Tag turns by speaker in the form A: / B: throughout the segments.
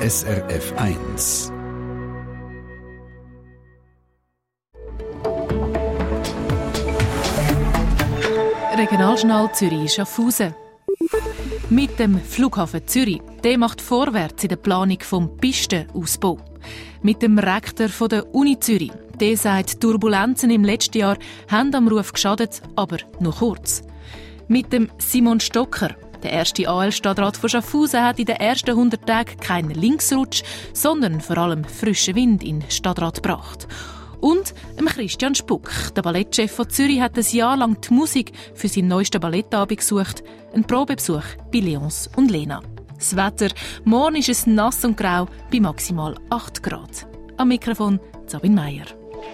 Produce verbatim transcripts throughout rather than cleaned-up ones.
A: S R F eins.
B: Regionaljournal Zürich-Schaffhausen. Mit dem Flughafen Zürich, der macht vorwärts in der Planung vom Pistenausbau. Mit dem Rektor von der Uni Zürich, der sagt, Turbulenzen im letzten Jahr haben am Ruf geschadet, aber nur kurz. Mit dem Simon Stocker, der erste A L-Stadtrat von Schaffhausen, hat in den ersten hundert Tagen keinen Linksrutsch, sondern vor allem frischen Wind in den Stadtrat gebracht. Und Christian Spuck, der Ballettchef von Zürich, hat ein Jahr lang die Musik für seinen neuesten Ballettabend gesucht. Ein Probebesuch bei Leons und Lena. Das Wetter, morgen ist es nass und grau bei maximal acht Grad. Am Mikrofon Sabine Meier.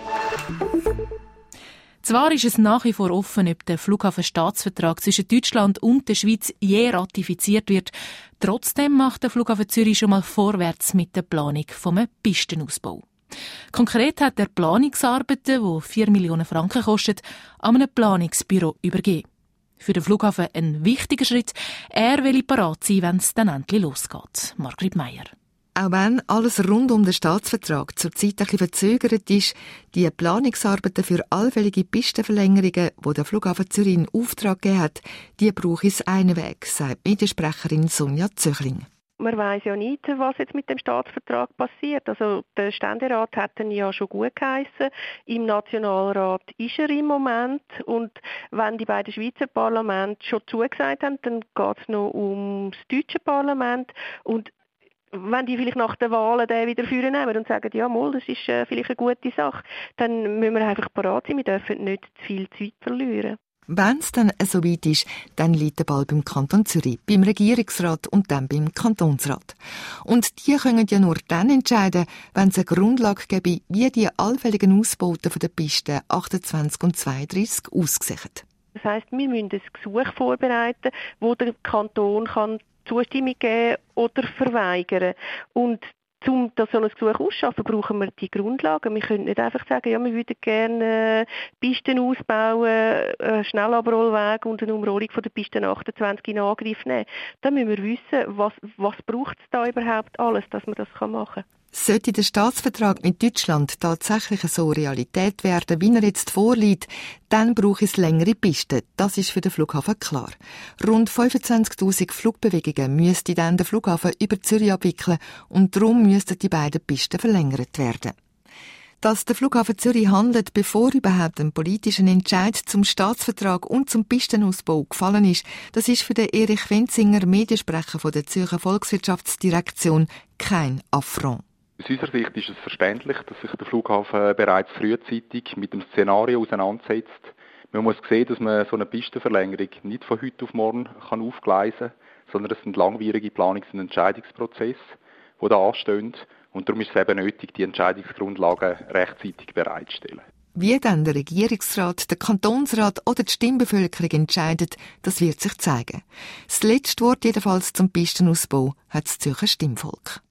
B: Zwar ist es nach wie vor offen, ob der Flughafenstaatsvertrag zwischen Deutschland und der Schweiz je ratifiziert wird. Trotzdem macht der Flughafen Zürich schon mal vorwärts mit der Planung vom Pistenausbau. Konkret hat er Planungsarbeiten, die vier Millionen Franken kosten, an einem Planungsbüro übergeben. Für den Flughafen ein wichtiger Schritt. Er will parat sein, wenn es dann endlich losgeht. Margrit Meier.
C: Auch wenn alles rund um den Staatsvertrag zurzeit ein bisschen verzögert ist, die Planungsarbeiten für allfällige Pistenverlängerungen, die der Flughafen Zürich in Auftrag gegeben hat, die braucht es einen Weg, sagt Mediensprecherin Sonja Zöchling.
D: Man weiss ja nicht, was jetzt mit dem Staatsvertrag passiert. Also der Ständerat hat ihn ja schon gut geheissen. Im Nationalrat ist er im Moment. Und wenn die beiden Schweizer Parlamente schon zugesagt haben, dann geht es noch ums deutsche Parlament. Und wenn die vielleicht nach den Wahlen den wieder vornehmen und sagen, ja, mal, das ist äh, vielleicht eine gute Sache, dann müssen wir einfach parat sein. Wir dürfen nicht zu viel Zeit verlieren.
C: Wenn es dann so weit ist, dann liegt der Ball beim Kanton Zürich, beim Regierungsrat und dann beim Kantonsrat. Und die können ja nur dann entscheiden, wenn es eine Grundlage gäbe, wie die allfälligen Ausbauten der Pisten achtundzwanzig und zweiunddreissig aussehen.
D: Das heisst, wir müssen ein Gesuch vorbereiten, wo der Kanton kann Zustimmung geben oder verweigern. Und um das so ein Gesuch auszuschaffen, brauchen wir die Grundlagen. Wir können nicht einfach sagen, ja, wir würden gerne äh, Pisten ausbauen, einen Schnellabrollweg und eine Umrollung von der Piste achtundzwanzig in Angriff nehmen. Dann müssen wir wissen, was, was braucht es da überhaupt alles, dass man das machen kann.
C: Sollte der Staatsvertrag mit Deutschland tatsächlich so Realität werden, wie er jetzt vorliegt, dann braucht es längere Pisten. Das ist für den Flughafen klar. Rund fünfundzwanzigtausend Flugbewegungen müsste dann der Flughafen über Zürich abwickeln und darum müssten die beiden Pisten verlängert werden. Dass der Flughafen Zürich handelt, bevor überhaupt ein politischer Entscheid zum Staatsvertrag und zum Pistenausbau gefallen ist, das ist für den Erich Wenzinger, Mediensprecher von der Zürcher Volkswirtschaftsdirektion, kein Affront.
E: Aus unserer Sicht ist es verständlich, dass sich der Flughafen bereits frühzeitig mit dem Szenario auseinandersetzt. Man muss sehen, dass man so eine Pistenverlängerung nicht von heute auf morgen kann aufgleisen kann, sondern es sind langwierige Planungs- und Entscheidungsprozesse, die da anstehen. Und darum ist es eben nötig, die Entscheidungsgrundlagen rechtzeitig bereitzustellen.
C: Wie dann der Regierungsrat, der Kantonsrat oder die Stimmbevölkerung entscheidet, das wird sich zeigen. Das letzte Wort jedenfalls zum Pistenausbau hat das Zürcher Stimmvolk.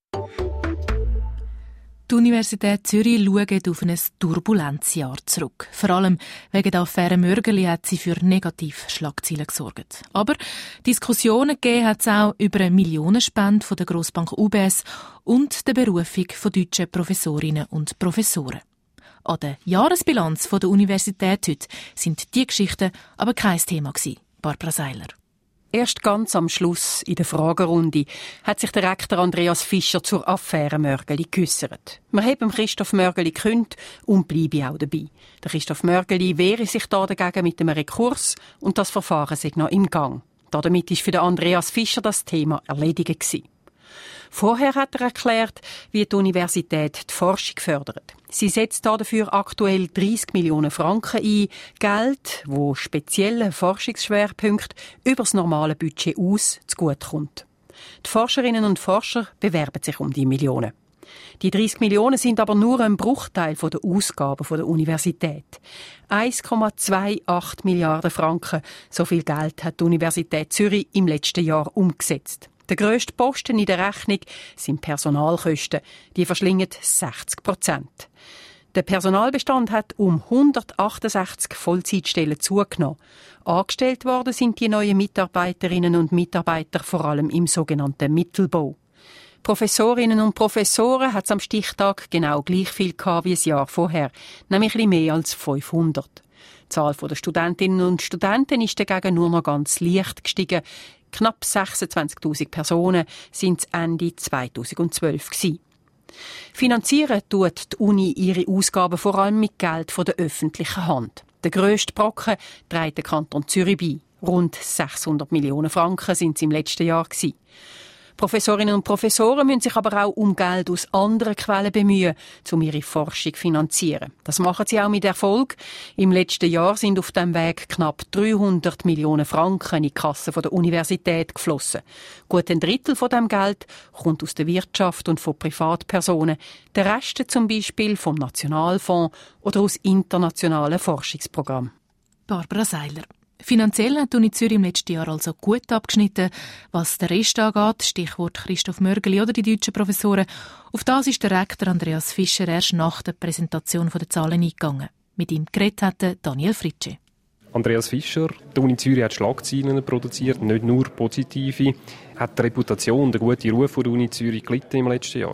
B: Die Universität Zürich schaut auf ein turbulentes Jahr zurück. Vor allem wegen der Affäre Mörgeli hat sie für Negativschlagzeilen gesorgt. Aber Diskussionen gegeben hat es auch über eine Millionenspende von der Grossbank U B S und der Berufung von deutschen Professorinnen und Professoren. An der Jahresbilanz der Universität heute sind die Geschichten aber kein Thema gewesen. Barbara Seiler.
F: Erst ganz am Schluss, in der Fragerunde, hat sich der Rektor Andreas Fischer zur Affäre Mörgeli geäussert. Wir haben Christoph Mörgeli gekündigt und bleibe auch dabei. Der Christoph Mörgeli wehre sich da dagegen mit einem Rekurs und das Verfahren sei noch im Gang. Damit ist für den Andreas Fischer das Thema erledigt gewesen. Vorher hat er erklärt, wie die Universität die Forschung fördert. Sie setzt dafür aktuell dreissig Millionen Franken ein, Geld, wo speziellen Forschungsschwerpunkten über das normale Budget aus zugutekommt. Die Forscherinnen und Forscher bewerben sich um die Millionen. Die dreissig Millionen sind aber nur ein Bruchteil der Ausgaben der Universität. eins Komma achtundzwanzig Milliarden Franken, so viel Geld hat die Universität Zürich im letzten Jahr umgesetzt. Der grösste Posten in der Rechnung sind Personalkosten. Die verschlingen sechzig Prozent. Der Personalbestand hat um hundertachtundsechzig Vollzeitstellen zugenommen. Angestellt worden sind die neuen Mitarbeiterinnen und Mitarbeiter vor allem im sogenannten Mittelbau. Professorinnen und Professoren hat es am Stichtag genau gleich viel gehabt wie das Jahr vorher, nämlich ein bisschen mehr als fünfhundert. Die Zahl der Studentinnen und Studenten ist dagegen nur noch ganz leicht gestiegen. Knapp sechsundzwanzigtausend Personen sind es Ende zweitausendzwölf gewesen. Finanzieren tut die Uni ihre Ausgaben vor allem mit Geld von der öffentlichen Hand. Der grösste Brocken trägt der Kanton Zürich bei. Rund sechshundert Millionen Franken sind es im letzten Jahr gewesen. Professorinnen und Professoren müssen sich aber auch um Geld aus anderen Quellen bemühen, um ihre Forschung zu finanzieren. Das machen sie auch mit Erfolg. Im letzten Jahr sind auf diesem Weg knapp dreihundert Millionen Franken in die Kasse der Universität geflossen. Gut ein Drittel von dem Geld kommt aus der Wirtschaft und von Privatpersonen. Der Rest zum Beispiel vom Nationalfonds oder aus internationalen Forschungsprogrammen.
B: Barbara Seiler. Finanziell hat die Uni Zürich im letzten Jahr also gut abgeschnitten. Was den Rest angeht, Stichwort Christoph Mörgeli oder die deutschen Professoren, auf das ist der Rektor Andreas Fischer erst nach der Präsentation der Zahlen eingegangen. Mit ihm geredet hat Daniel Fritsche.
G: Andreas Fischer, die Uni Zürich hat Schlagzeilen produziert, nicht nur positive. Hat die Reputation, der gute Ruf der Uni Zürich gelitten im letzten Jahr?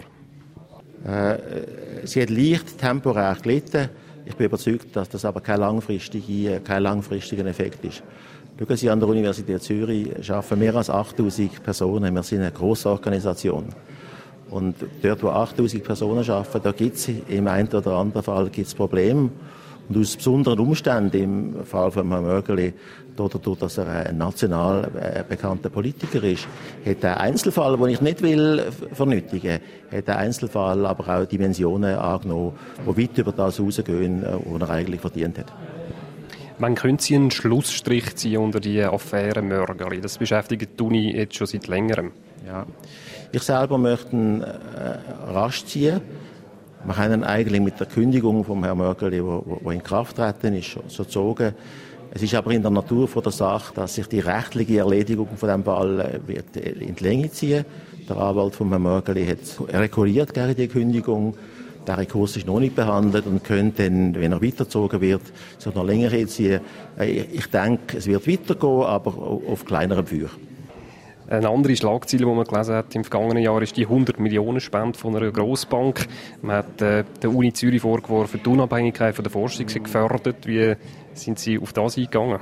H: Äh, sie hat leicht temporär gelitten. Ich bin überzeugt, dass das aber kein langfristiger, kein langfristiger Effekt ist. Schauen Sie, an der Universität Zürich arbeiten mehr als achttausend Personen. Wir sind eine grosse Organisation. Und dort, wo achttausend Personen arbeiten, da gibt es im einen oder anderen Fall gibt's Probleme. Und aus besonderen Umständen, im Fall von Herrn Mörgeli, dadurch, dass er ein national äh, bekannter Politiker ist, hat der Einzelfall, den ich nicht will vernötigen, hat der Einzelfall aber auch Dimensionen angenommen, die weit über das hinausgehen, was er eigentlich verdient hat.
G: Wann können Sie einen Schlussstrich ziehen unter die Affäre Mörgeli? Das beschäftigt die Uni jetzt schon seit längerem. Ja.
H: Ich selber möchte ihn äh, rasch ziehen. Wir haben eigentlich mit der Kündigung von Herrn Mörgeli, die in Kraft treten ist, so gezogen. Es ist aber in der Natur von der Sache, dass sich die rechtliche Erledigung von diesem Fall wird in die Länge ziehen. Der Anwalt von Herrn Mörgeli hat rekurriert gegen die Kündigung. Der Rekurs ist noch nicht behandelt und könnte dann, wenn er weitergezogen wird, sich noch länger hinziehen. Ich denke, es wird weitergehen, aber auf kleinerem Feuer.
G: Eine andere Schlagzeile, die man gelesen hat im vergangenen Jahr, ist die hundert Millionen Spende von einer Grossbank. Man hat äh, der Uni Zürich vorgeworfen, die Unabhängigkeit von der Forschung gefördert. Wie sind Sie auf das eingegangen?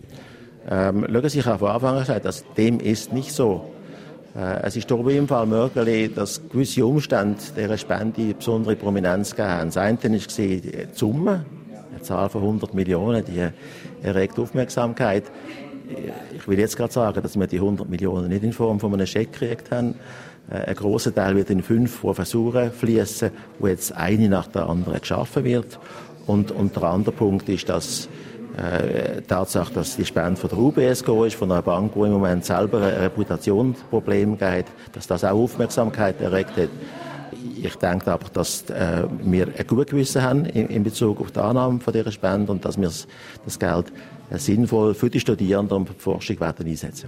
H: Ähm, schauen Sie, ich habe von Anfang an gesagt, dass dem ist nicht so. Äh, es ist doch wie im Fall Mörgeli, dass gewisse Umstände dieser Spende besondere Prominenz gegeben haben. Das eine war die Summe, eine Zahl von hundert Millionen, die erregt Aufmerksamkeit. Ich will jetzt gerade sagen, dass wir die hundert Millionen nicht in Form von einem Scheck gekriegt haben. Ein grosser Teil wird in fünf Professuren fließen, wo jetzt eine nach der anderen geschaffen wird. Und, und der andere Punkt ist, dass äh, die Tatsache, dass die Spende von der U B S gekommen ist, von einer Bank, die im Moment selber ein Reputationsproblem hat, dass das auch Aufmerksamkeit erregt hat. Ich denke aber, dass äh, wir ein gutes Gewissen haben in, in Bezug auf die Annahme von dieser Spende und dass wir das Geld äh, sinnvoll für die Studierenden und für die Forschung werden einsetzen.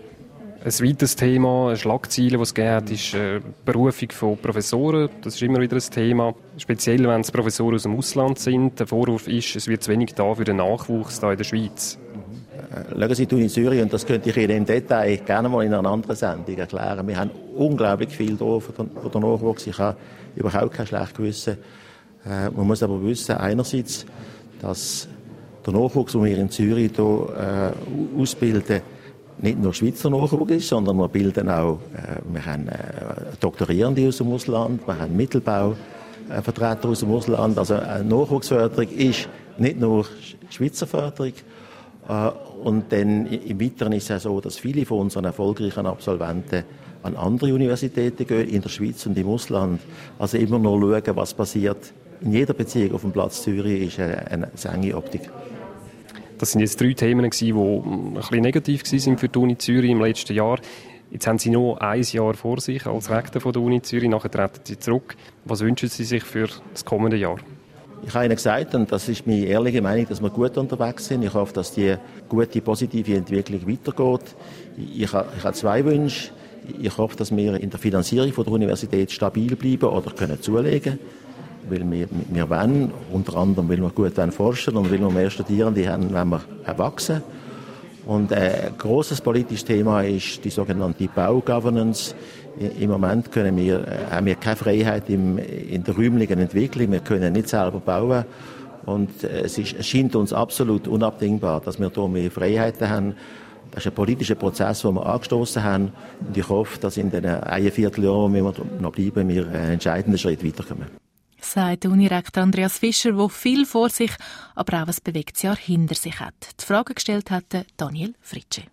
G: Ein weiteres Thema, eine Schlagzeile, die es gegeben hat, ist die Berufung von Professoren. Das ist immer wieder ein Thema, speziell wenn es Professoren aus dem Ausland sind. Der Vorwurf ist, es wird zu wenig da für den Nachwuchs hier in der Schweiz.
H: Schauen Sie, die Uni Zürich, und das könnte ich Ihnen im Detail gerne mal in einer anderen Sendung erklären. Wir haben unglaublich viel da für den, für den Nachwuchs. Ich habe überhaupt kein schlechtes Gewissen. Äh, man muss aber wissen, einerseits, dass der Nachwuchs, den wir in Zürich hier, äh, ausbilden, nicht nur Schweizer Nachwuchs ist, sondern wir bilden auch, äh, wir haben äh, Doktorierende aus dem Ausland, wir haben Mittelbauvertreter aus dem Ausland. Also eine Nachwuchsförderung ist nicht nur Schweizer Förderung. Äh, und dann im Weiteren ist es auch so, dass viele von unseren erfolgreichen Absolventen an andere Universitäten gehen, in der Schweiz und im Ausland. Also immer noch schauen, was passiert. In jeder Beziehung auf dem Platz Zürich ist eine, eine enge Optik.
G: Das sind jetzt drei Themen, die ein bisschen negativ waren für die Uni Zürich im letzten Jahr. Jetzt haben Sie noch ein Jahr vor sich als Rektor von der Uni Zürich, nachher treten Sie zurück. Was wünschen Sie sich für das kommende Jahr?
H: Ich habe Ihnen gesagt, und das ist meine ehrliche Meinung, dass wir gut unterwegs sind. Ich hoffe, dass die gute, positive Entwicklung weitergeht. Ich habe, ich habe zwei Wünsche. Ich hoffe, dass wir in der Finanzierung von der Universität stabil bleiben oder können zulegen. Weil wir, wir wollen, unter anderem, weil wir gut forschen und weil wir mehr Studierende haben, wenn wir wachsen. Und ein grosses politisches Thema ist die sogenannte Baugovernance. Im Moment können wir, haben wir keine Freiheit im, in der räumlichen Entwicklung. Wir können nicht selber bauen. Und es, ist, es scheint uns absolut unabdingbar, dass wir hier mehr Freiheiten haben. Das ist ein politischer Prozess, den wir angestoßen haben. Und ich hoffe, dass in den ein Vierteljahren, wo wir noch bleiben, wir einen entscheidenden Schritt weiterkommen.
B: Sagt der Unirektor Andreas Fischer, der viel vor sich, aber auch ein bewegtes Jahr hinter sich hat. Die Frage gestellt hat Daniel Fritsche.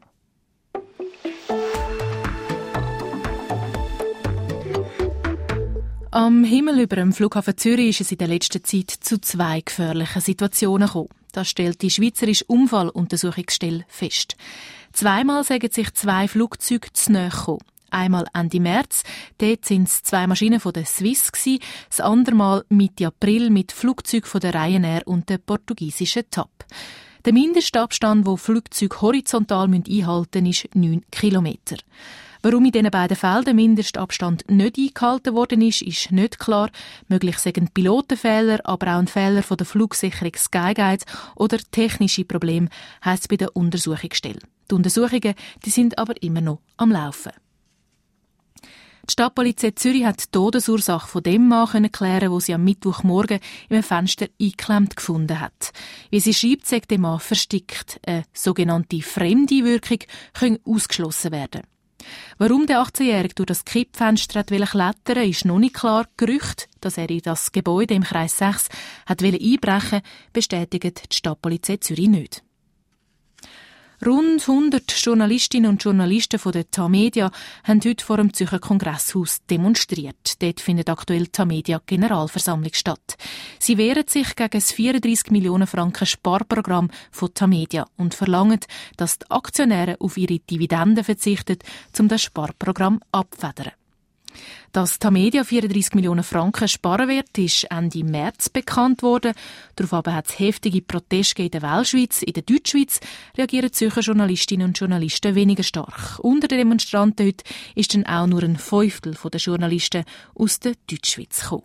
B: Am Himmel über dem Flughafen Zürich ist es in der letzten Zeit zu zwei gefährlichen Situationen gekommen. Das stellt die Schweizerische Unfalluntersuchungsstelle fest. Zweimal sagen sich zwei Flugzeuge zu nahe gekommen. Einmal Ende März, dort sind es zwei Maschinen von der Swiss gsi, das andere Mal Mitte April mit Flugzeugen von der Ryanair und der portugiesischen T A P. Der Mindestabstand, den Flugzeuge horizontal einhalten müssen, ist neun Kilometer. Warum in diesen beiden Fällen der Mindestabstand nicht eingehalten worden ist, ist nicht klar. Möglich sind Pilotenfehler, aber auch ein Fehler von der Flugsicherung Skyguide oder technische Probleme, heisst es bei der Untersuchungsstelle. Die Untersuchungen die sind aber immer noch am Laufen. Die Stadtpolizei Zürich hat die Todesursache von dem Mann klären, wo sie am Mittwochmorgen in einem Fenster eingeklemmt gefunden hat. Wie sie schreibt, sagt der Mann verstickt. Eine sogenannte Fremdeinwirkung kann ausgeschlossen werden. Warum der achtzehnjährige durch das Kippfenster klettern wollte, ist noch nicht klar. Gerüchte, dass er in das Gebäude im Kreis sechs hat einbrechen wollte, bestätigen die Stadtpolizei Zürich nicht. Rund hundert Journalistinnen und Journalisten von der Tamedia haben heute vor dem Zürcher Kongresshaus demonstriert. Dort findet aktuell die Tamedia Generalversammlung statt. Sie wehren sich gegen das vierunddreissig Millionen Franken Sparprogramm von Tamedia und verlangen, dass die Aktionäre auf ihre Dividenden verzichten, um das Sparprogramm abzufedern. Dass Tamedia vierunddreissig Millionen Franken sparen wird, ist Ende März bekannt worden. Daraufhin hat es heftige Proteste in der Weltschweiz. In der Deutschschweiz reagieren Zürcher Journalistinnen und Journalisten weniger stark. Unter den Demonstranten heute ist dann auch nur ein Fünftel der Journalisten aus der Deutschschweiz gekommen.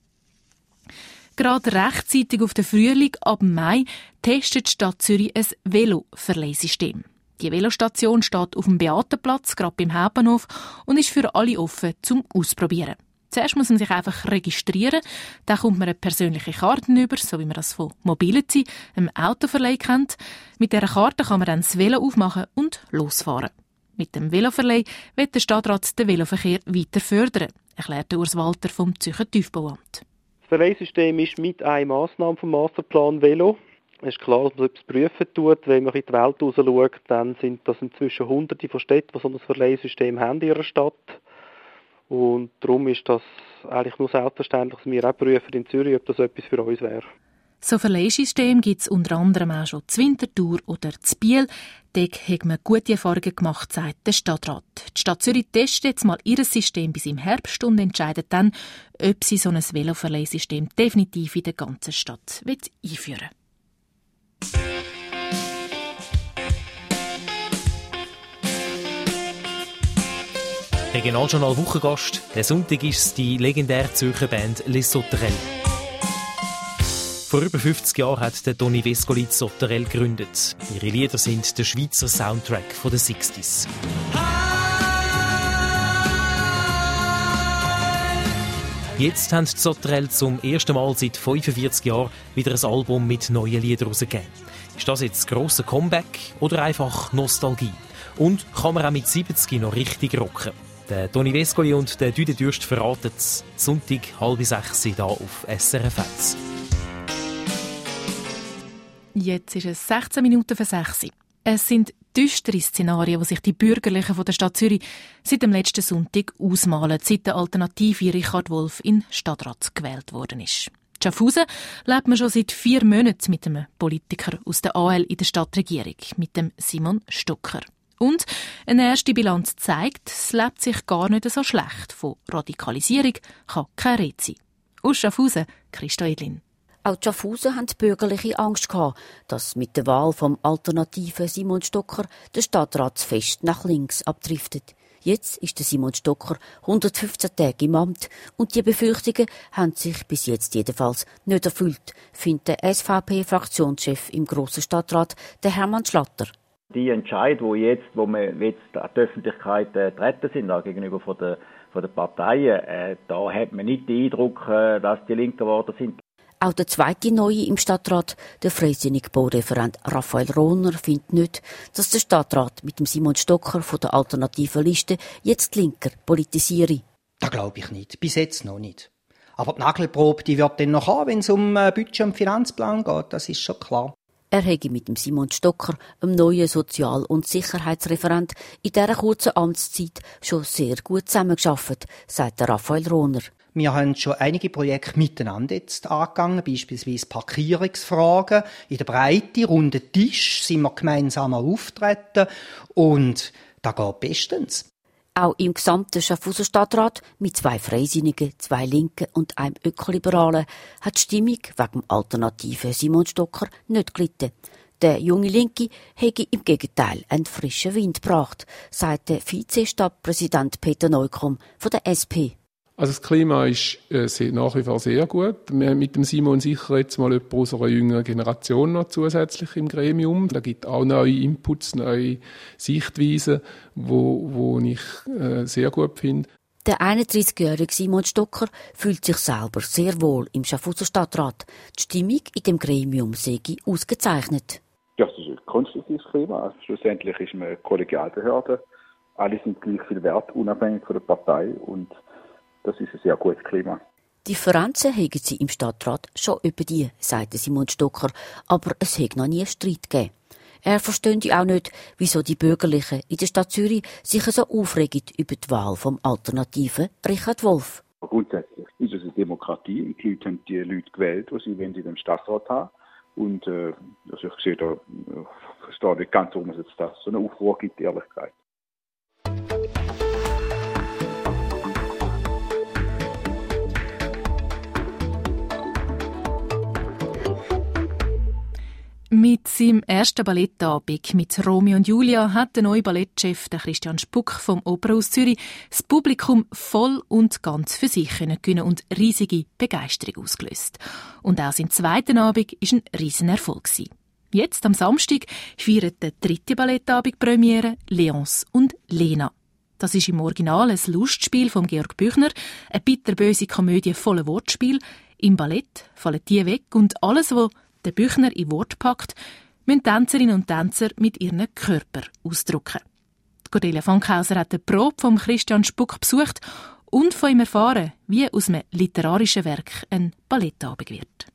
B: Gerade rechtzeitig auf den Frühling, ab Mai, testet die Stadt Zürich ein Velo-Verleihsystem. Die Velostation steht auf dem Beatenplatz, gerade beim Hauptbahnhof, und ist für alle offen zum Ausprobieren. Zuerst muss man sich einfach registrieren, dann kommt man eine persönliche Karte über, so wie man das von Mobility, einem Autoverleih kennt. Mit dieser Karte kann man dann das Velo aufmachen und losfahren. Mit dem Veloverleih wird der Stadtrat den Veloverkehr weiter fördern, erklärt Urs Walter vom Zürcher Tiefbauamt.
I: Das Verleihsystem ist mit einer Massnahme vom Masterplan Velo. Es ist klar, dass man etwas prüfen tut. Wenn man in die Welt rausschaut, dann sind das inzwischen Hunderte von Städten, die so ein Verleihsystem haben in ihrer Stadt. Und darum ist das eigentlich nur selbstverständlich, dass wir auch prüfen in Zürich, ob das etwas für uns wäre.
B: So Verleihsystem gibt es unter anderem auch schon zu Winterthur oder zu Biel. Dort hat man gute Erfahrungen gemacht, sagt der Stadtrat. Die Stadt Zürich testet jetzt mal ihr System bis im Herbst und entscheidet dann, ob sie so ein Veloverleihsystem definitiv in der ganzen Stadt einführen will.
J: Regionaljournal Wochengast. Der Sonntag ist es die legendäre Zürcher Band Les Sauterelles. Vor über fünfzig Jahren hat der Toni Vescoli die Sauterelles gegründet. Ihre Lieder sind der Schweizer Soundtrack von den sechziger. Jetzt haben die Sauterelles zum ersten Mal seit fünfundvierzig Jahren wieder ein Album mit neuen Liedern herausgegeben. Ist das jetzt ein grosser Comeback oder einfach Nostalgie? Und kann man auch mit siebzig noch richtig rocken? Der Toni Vescoli und der Düde Dürst verraten es. Sonntag, halb sechs hier auf S R F eins.
B: Jetzt ist es sechzehn Minuten vor sechs. Es sind düstere Szenarien, die sich die Bürgerlichen von der Stadt Zürich seit dem letzten Sonntag ausmalen, seit der Alternative Richard Wolf in Stadtrat gewählt worden ist. In Schaffhausen lebt man schon seit vier Monaten mit einem Politiker aus der A L in der Stadtregierung, mit dem Simon Stocker. Und eine erste Bilanz zeigt, es lebt sich gar nicht so schlecht. Von Radikalisierung kann keine Rede sein. Aus Schaffhausen, Christa Edlin.
K: Auch die Schaffhausen hatten bürgerliche Angst gehabt, dass mit der Wahl vom alternativen Simon Stocker der Stadtrat fest nach links abdriftet. Jetzt ist der Simon Stocker hundertfünfzehn Tage im Amt und die Befürchtungen haben sich bis jetzt jedenfalls nicht erfüllt, findet der S V P-Fraktionschef im Grossen Stadtrat, der Hermann Schlatter.
L: Die Entscheidungen, wo jetzt, wo wir jetzt an die Öffentlichkeit äh, treten sind, auch gegenüber von der, von den Parteien, äh, da hat man nicht den Eindruck, äh, dass die Linken geworden sind.
K: Auch der zweite Neue im Stadtrat, der freisinnige Baureferent Raphael Rohner, findet nicht, dass der Stadtrat mit dem Simon Stocker von der alternativen Liste jetzt linker politisiere.
M: Das glaube ich nicht. Bis jetzt noch nicht. Aber die Nagelprobe, die wird dann noch haben, wenn es um Budget und Finanzplan geht. Das ist schon klar.
K: Er hätte mit dem Simon Stocker, einem neuen Sozial- und Sicherheitsreferent, in dieser kurzen Amtszeit schon sehr gut zusammengearbeitet, sagt der Raphael Rohner.
M: Wir haben schon einige Projekte miteinander jetzt angegangen, beispielsweise Parkierungsfragen. In der Breite, runden Tisch, sind wir gemeinsam auftreten und das geht bestens.
K: Auch im gesamten Schaffhauser Stadtrat mit zwei Freisinnigen, zwei Linken und einem Ökoliberalen hat die Stimmung wegen dem alternativen Simon Stocker nicht gelitten. Der junge Linke hätte im Gegenteil einen frischen Wind gebracht, sagt der Vize-Stadtpräsident Peter Neukrumm von der S P.
N: Also das Klima ist äh, sehr, nach wie vor sehr gut. Wir haben mit dem Simon sicher jetzt mal jemand aus einer jüngeren Generation noch zusätzlich im Gremium. Da gibt auch neue Inputs, neue Sichtweisen, wo, wo ich äh, sehr gut finde.
K: Der einunddreißigjährige Simon Stocker fühlt sich selber sehr wohl im Schaffhauser Stadtrat. Die Stimmung in dem Gremium sei ausgezeichnet.
E: Ja, das ist ein konstruktives Klima. Also schlussendlich ist man eine Kollegialbehörde. Alle sind gleich viel wert, unabhängig von der Partei. Und das ist ein sehr gutes Klima.
K: Differenzen haben sie im Stadtrat schon über die, sagte Simon Stocker, aber es hat noch nie einen Streit gegeben. Er versteht auch nicht, wieso die Bürgerlichen in der Stadt Zürich sich so aufregen über die Wahl vom alternativen Richard Wolf.
E: Grundsätzlich ist es eine Demokratie und die Leute haben die Leute gewählt, die sie in dem Stadtrat haben. Und äh, also ich sehe da, ich verstehe nicht ganz, warum es jetzt das so eine Aufruhr gibt, die Ehrlichkeit.
B: Mit seinem ersten Ballettabend mit Romeo und Julia hat der neue Ballettchef, der Christian Spuck vom Opernhaus Zürich, das Publikum voll und ganz für sich gewinnen und riesige Begeisterung ausgelöst. Und auch sein zweiter Abend war ein Riesenerfolg. Jetzt, am Samstag, feiert der dritte Ballettabend Premiere Leonce und Lena. Das ist im Original ein Lustspiel von Georg Büchner, eine bitterböse Komödie voller Wortspiel. Im Ballett fallen die weg und alles, was der Büchner in Wort packt, müssen Tänzerinnen und Tänzer mit ihren Körper ausdrücken. Cordelia Fankhauser hat die Probe von Christian Spuck besucht und von ihm erfahren, wie aus einem literarischen Werk ein Ballettabend wird.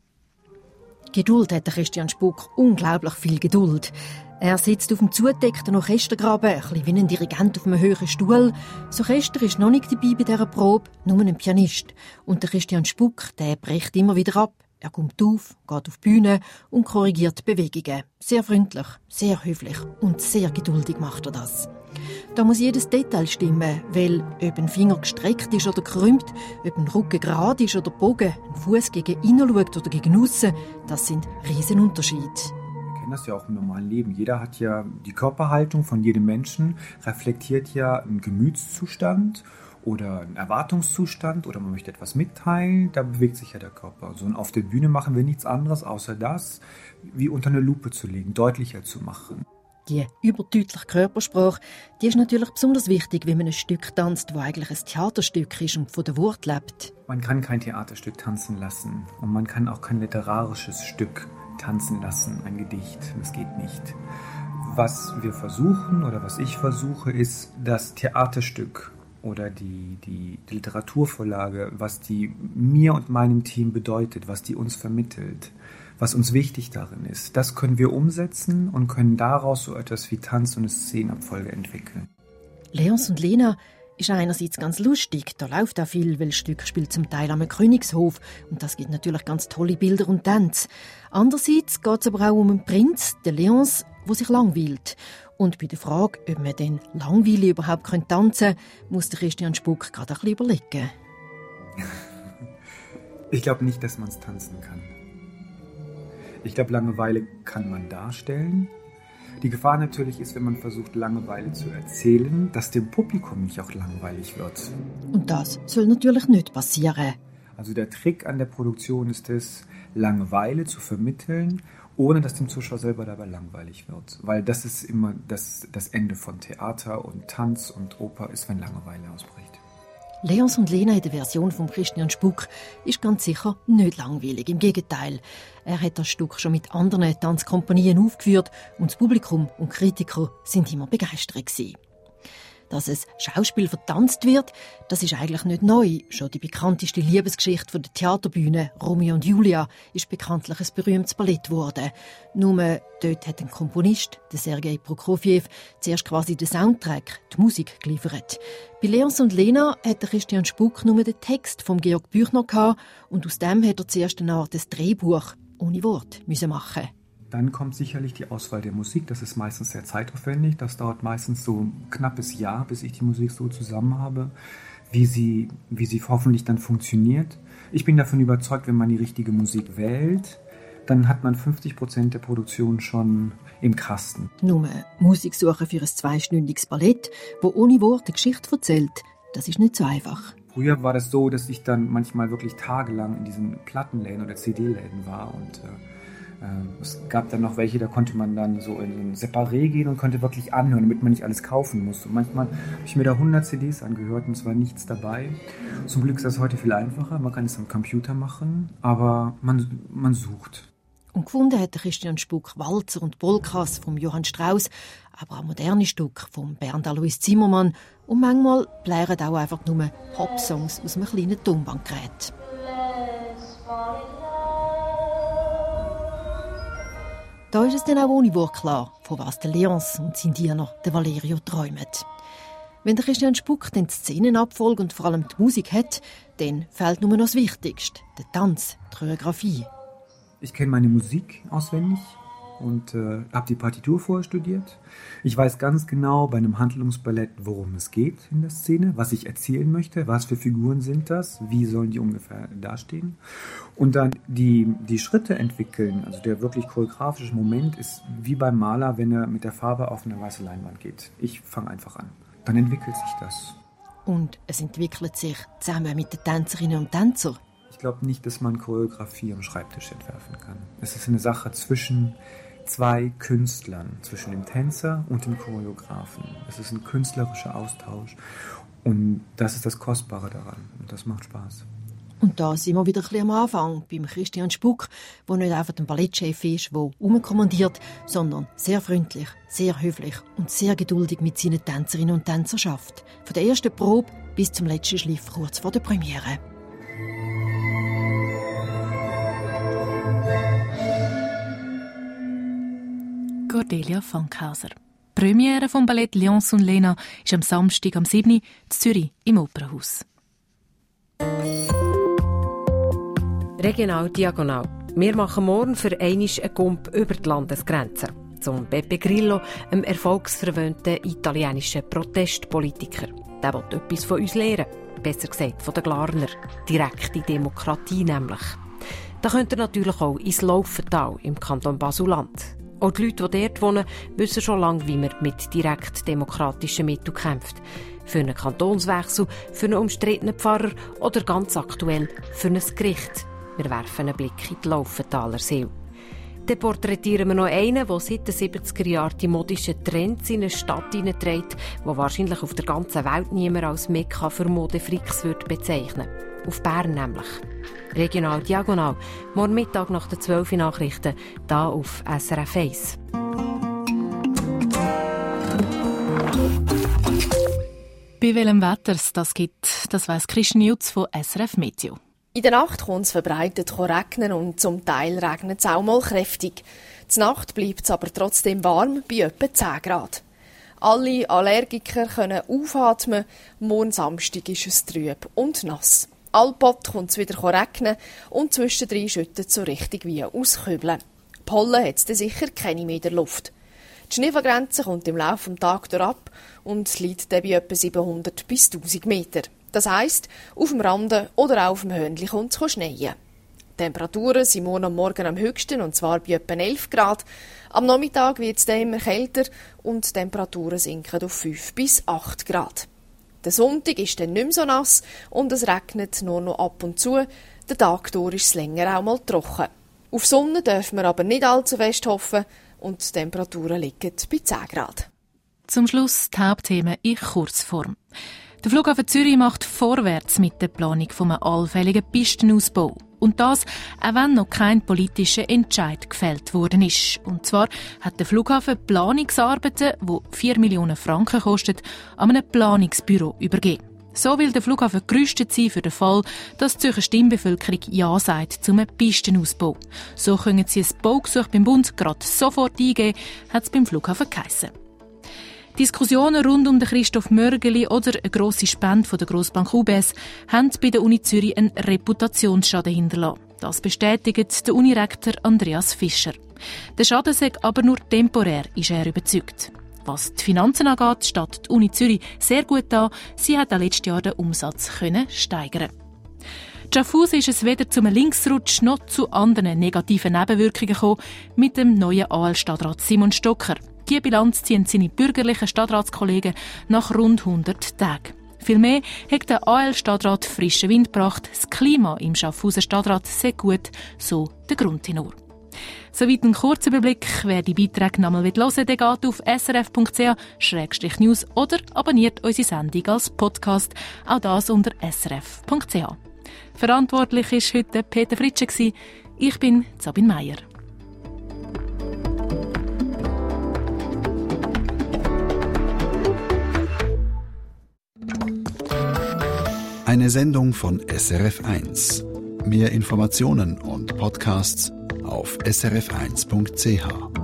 O: Geduld hat der Christian Spuck, unglaublich viel Geduld. Er sitzt auf dem zugedeckten Orchestergraben, ein bisschen wie ein Dirigent auf einem hohen Stuhl. Das Orchester ist noch nicht dabei bei dieser Probe, nur ein Pianist. Und der Christian Spuck, der bricht immer wieder ab. Er kommt auf, geht auf die Bühne und korrigiert die Bewegungen. Sehr freundlich, sehr höflich und sehr geduldig macht er das. Da muss jedes Detail stimmen, weil ob ein Finger gestreckt ist oder krümmt, ob ein Rücken gerade ist oder bogen, ein Fuß gegen innen schaut oder gegen aussen, das sind Riesenunterschiede.
P: Wir kennen das ja auch im normalen Leben. Jeder hat ja die Körperhaltung von jedem Menschen, reflektiert ja einen Gemütszustand oder einen Erwartungszustand oder man möchte etwas mitteilen, da bewegt sich ja der Körper. So, und auf der Bühne machen wir nichts anderes, außer das, wie unter eine Lupe zu legen, deutlicher zu machen.
O: Die überdeutliche Körpersprache, die ist natürlich besonders wichtig, wenn man ein Stück tanzt, das eigentlich ein Theaterstück ist und von der Wort lebt.
P: Man kann kein Theaterstück tanzen lassen und man kann auch kein literarisches Stück tanzen lassen, ein Gedicht, das geht nicht. Was wir versuchen oder was ich versuche, ist das Theaterstück oder die, die, die Literaturvorlage, was die mir und meinem Team bedeutet, was die uns vermittelt, was uns wichtig darin ist. Das können wir umsetzen und können daraus so etwas wie Tanz- und eine Szenenabfolge entwickeln.
O: Leonce und Lena ist einerseits ganz lustig, da läuft auch viel, weil das Stück spielt zum Teil am Königshof und das gibt natürlich ganz tolle Bilder und Tänze. Andererseits geht es aber auch um einen Prinz, den Leonce, der sich langweilt. Und bei der Frage, ob man denn langweilig überhaupt tanzen kann, muss der Christian Spuck gerade ein bisschen überlegen.
P: Ich glaube nicht, dass man es tanzen kann. Ich glaube, Langeweile kann man darstellen. Die Gefahr natürlich ist, wenn man versucht, Langeweile zu erzählen, dass dem Publikum nicht auch langweilig wird.
O: Und das soll natürlich nicht passieren.
P: Also der Trick an der Produktion ist es, Langeweile zu vermitteln, ohne dass dem Zuschauer selber dabei langweilig wird. Weil das ist immer das, das Ende von Theater und Tanz und Oper ist, wenn Langeweile ausbricht.
O: Leons und Lena in der Version von Christian Spuck ist ganz sicher nicht langweilig. Im Gegenteil, er hat das Stück schon mit anderen Tanzkompanien aufgeführt und das Publikum und Kritiker sind immer begeistert gewesen. Dass es Schauspiel vertanzt wird, das ist eigentlich nicht neu. Schon die bekannteste Liebesgeschichte von der Theaterbühne, Romeo und Julia, ist bekanntlich ein berühmtes Ballett geworden. Nur dort hat ein Komponist, der Sergei Prokofjew, zuerst quasi den Soundtrack, die Musik geliefert. Bei Leons und Lena hat der Christian Spuck nur den Text von Georg Büchner gehabt und aus dem hat er zuerst eine Art des Drehbuch ohne Wort müssen machen.
P: Dann kommt sicherlich die Auswahl der Musik. Das ist meistens sehr zeitaufwendig. Das dauert meistens so ein knappes Jahr, bis ich die Musik so zusammen habe, wie sie, wie sie hoffentlich dann funktioniert. Ich bin davon überzeugt, wenn man die richtige Musik wählt, dann hat man fünfzig Prozent der Produktion schon im Kasten.
O: Nur Musik suchen für ein zweistündiges Ballett, das ohne Worte eine Geschichte erzählt, das ist nicht so einfach.
P: Früher war das so, dass ich dann manchmal wirklich tagelang in diesen Plattenläden oder C D-Läden war und äh, es gab dann noch welche, da konnte man dann so in ein Separé gehen und konnte wirklich anhören, damit man nicht alles kaufen musste. Und manchmal habe ich mir da hundert C Ds angehört und es war nichts dabei. Zum Glück ist das heute viel einfacher, man kann es am Computer machen, aber man, man sucht.
O: Und gefunden hat Christian Spuck Walzer und Polkas von Johann Strauss, aber auch moderne Stücke von Bernd Alois Zimmermann und manchmal blären auch einfach nur Pop-Songs aus einem kleinen Tonbandgerät. Da ist es dann auch ohne Wort klar, von was der Leons und sein Diener, der Valerio, träumen. Wenn der Christian Spuck dann die Szenenabfolge und vor allem die Musik hat, dann fehlt nur noch das Wichtigste, der Tanz, die Choreografie.
P: Ich kenne meine Musik auswendig und äh, habe die Partitur vorher studiert. Ich weiß ganz genau bei einem Handlungsballett, worum es geht in der Szene, was ich erzählen möchte, was für Figuren sind das, wie sollen die ungefähr dastehen. Und dann die, die Schritte entwickeln, also der wirklich choreografische Moment ist wie beim Maler, wenn er mit der Farbe auf eine weiße Leinwand geht. Ich fange einfach an. Dann entwickelt sich das.
O: Und es entwickelt sich zusammen mit den Tänzerinnen und Tänzern.
P: Ich glaube nicht, dass man Choreografie am Schreibtisch entwerfen kann. Es ist eine Sache zwischen zwei Künstlern, zwischen dem Tänzer und dem Choreografen. Es ist ein künstlerischer Austausch und das ist das Kostbare daran und das macht Spaß.
O: Und da sind wir wieder ein bisschen am Anfang, beim Christian Spuck, der nicht einfach ein Ballettchef ist, der rumkommandiert, sondern sehr freundlich, sehr höflich und sehr geduldig mit seinen Tänzerinnen und Tänzern schafft. Von der ersten Probe bis zum letzten Schliff kurz vor der Premiere.
B: Cordelia Fankhauser. Die Premiere vom Ballett Leons und Lena ist am Samstag am siebten in Zürich im Opernhaus.
Q: Regional Diagonal. Wir machen morgen für einmal einen Gump über die Landesgrenzen. Zum Beppe Grillo, einem erfolgsverwöhnten italienischen Protestpolitiker. Der will etwas von uns lernen. Besser gesagt von den Glarner. Direkte Demokratie nämlich. Da könnt ihr natürlich auch ins Laufental im Kanton Basel-Land. Auch die Leute, die dort wohnen, wissen schon lange, wie man mit direkt demokratischen Mitteln kämpft. Für einen Kantonswechsel, für einen umstrittenen Pfarrer oder ganz aktuell für ein Gericht. Wir werfen einen Blick in die Laufenthaler Seele. Dann porträtieren wir noch einen, der seit den siebziger Jahren die modischen Trends in eine Stadt hineinträgt, die wahrscheinlich auf der ganzen Welt niemand als Mekka für Modefreaks bezeichnen würde. Auf Bern nämlich. Regional Diagonal. Morgen Mittag nach den zwölf Nachrichten, hier auf S R F eins.
B: Bei welchem Wetter es das gibt, das weiss Christian Jutz von S R F Meteo.
R: In der Nacht kommt es verbreitet regnen und zum Teil regnet es auch mal kräftig. Zur Nacht bleibt es aber trotzdem warm, bei etwa zehn Grad. Alle Allergiker können aufatmen, morgen Samstag ist es trüb und nass. Allpott kommt es wieder regnen und zwischendrin schüttet es so richtig wie aus Kübeln. Pollen hat es sicher keine mehr in der Luft. Die Schneefallgrenze kommt im Laufe des Tages ab und liegt dann bei etwa siebenhundert bis tausend Meter. Das heisst, auf dem Rande oder auch auf dem Höhnli kommt es schneien. Die Temperaturen sind morgen am Morgen am höchsten, und zwar bei etwa elf Grad. Am Nachmittag wird es dann immer kälter und die Temperaturen sinken auf fünf bis acht Grad. Der Sonntag ist dann nicht mehr so nass und es regnet nur noch ab und zu. Der Tag durch ist es länger auch mal trocken. Auf Sonne dürfen wir aber nicht allzu fest hoffen und die Temperaturen liegen bei zehn Grad.
B: Zum Schluss die Hauptthemen in Kurzform. Der Flughafen Zürich macht vorwärts mit der Planung von einem allfälligen Pistenausbau. Und das, auch wenn noch kein politischer Entscheid gefällt worden ist. Und zwar hat der Flughafen Planungsarbeiten, die vier Millionen Franken kosten, an einem Planungsbüro übergeben. So will der Flughafen gerüstet sein für den Fall, dass die Zürcher Stimmbevölkerung Ja sagt zum Pistenausbau. So können sie ein Baugesuch beim Bund gerade sofort eingeben, hat es beim Flughafen geheissen. Diskussionen rund um den Christoph Mörgeli oder eine grosse Spende von der Grossbank U B S haben bei der Uni Zürich einen Reputationsschaden hinterlassen. Das bestätigt der Unirektor Andreas Fischer. Der Schaden sei aber nur temporär, ist er überzeugt. Was die Finanzen angeht, steht die Uni Zürich sehr gut an. Sie hat auch letztes Jahr den Umsatz können steigern. Schaffhausen ist es weder zum Linksrutsch noch zu anderen negativen Nebenwirkungen gekommen mit dem neuen A L-Stadtrat Simon Stocker. Diese Bilanz ziehen seine bürgerlichen Stadtratskollegen nach rund hundert Tagen. Vielmehr hat der A L-Stadtrat frischen Wind gebracht. Das Klima im Schaffhauser Stadtrat sehr gut, so der Grundtenor. Soweit ein kurzer Überblick. Wer die Beiträge nochmal hören will, der geht auf s r f punkt c h slash news oder abonniert unsere Sendung als Podcast. Auch das unter s r f punkt c h. Verantwortlich war heute Peter Fritsche. Ich bin Sabine Meier.
A: Eine Sendung von S R F eins. Mehr Informationen und Podcasts auf s r f eins punkt c h.